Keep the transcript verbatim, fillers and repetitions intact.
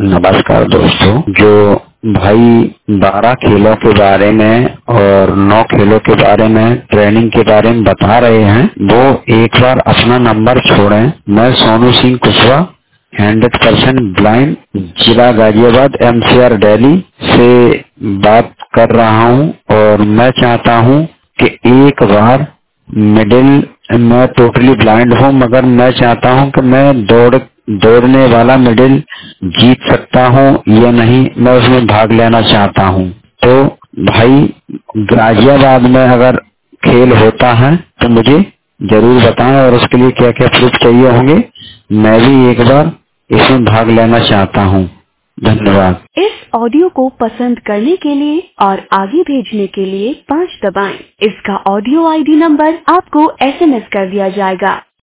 नमस्कार दोस्तों। जो भाई बारह खेलों के बारे में और नौ खेलों के बारे में ट्रेनिंग के बारे में बता रहे हैं, वो एक बार अपना नंबर छोड़ें। मैं Sonu Singh Kushwaha, hundred percent blind, जिला गाजियाबाद, एमसीआर दिल्ली से बात कर रहा हूँ। और मैं चाहता हूँ कि एक बार मिडिल, मैं टोटली ब्लाइंड हूँ, मगर मैं चाहता हूँ कि मैं दौड़ दौड़ने वाला मिडिल जीत सकता हूँ या नहीं, मैं उसमें भाग लेना चाहता हूँ। तो भाई गाजियाबाद में अगर खेल होता है तो मुझे जरूर बताएं, और उसके लिए क्या क्या प्रूफ चाहिए होंगे। मैं भी एक बार इसमें भाग लेना चाहता हूँ। धन्यवाद। इस ऑडियो को पसंद करने के लिए और आगे भेजने के लिए पाँच दबाएं। इसका ऑडियो आईडी नंबर आपको एसएमएस कर दिया जाएगा।